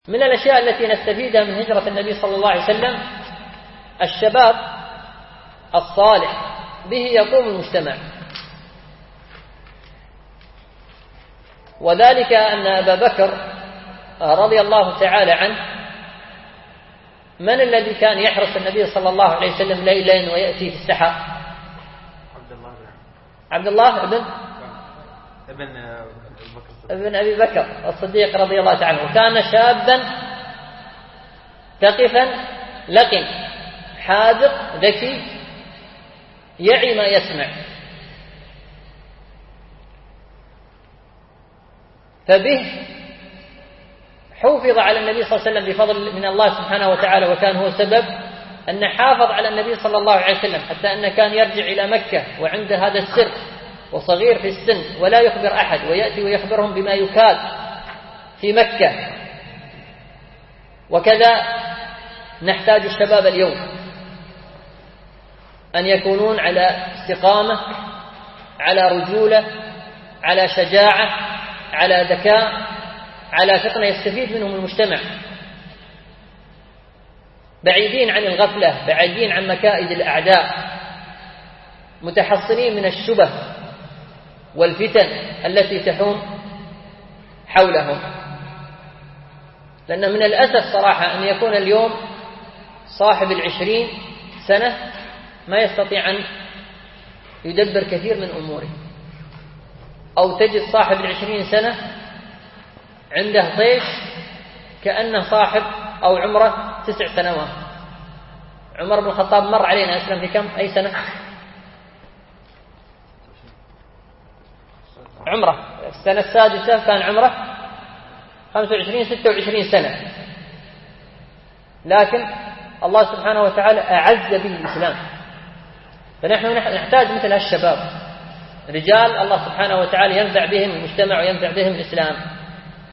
من الأشياء التي نستفيدها من هجرة النبي صلى الله عليه وسلم الشباب الصالح، به يقوم المجتمع، وذلك أن أبا بكر رضي الله تعالى عنه من الذي كان يحرس النبي صلى الله عليه وسلم ليلا ويأتي في السحر؟ عبد الله ابن أبي بكر الصديق رضي الله تعالى عنه. كان شابا ثقفا لقن حاذق ذكي يعي ما يسمع، فبه حفظ على النبي صلى الله عليه وسلم بفضل من الله سبحانه وتعالى، وكان هو سبب أن حافظ على النبي صلى الله عليه وسلم، حتى أنه كان يرجع إلى مكة وعنده هذا السر وصغير في السن ولا يخبر أحد، ويأتي ويخبرهم بما يكاد في مكة. وكذا نحتاج الشباب اليوم أن يكونون على استقامة، على رجولة، على شجاعة، على ذكاء، على فطنة يستفيد منهم المجتمع، بعيدين عن الغفلة، بعيدين عن مكائد الأعداء، متحصنين من الشبه والفتن التي تحوم حولهم. لأن من الأسف صراحة أن يكون اليوم صاحب 20 سنة ما يستطيع أن يدبر كثير من أموره، أو تجد صاحب 20 سنة عنده طيش كأنه صاحب أو عمره 9 سنوات. عمر بن الخطاب مر علينا، أسلم في كم؟ أي سنة؟ عمره السنة السادسة كان عمره 25 26 سنة، لكن الله سبحانه وتعالى أعز به الإسلام. فنحن نحتاج مثل هالشباب، رجال الله سبحانه وتعالى ينفع بهم المجتمع وينفع بهم الإسلام.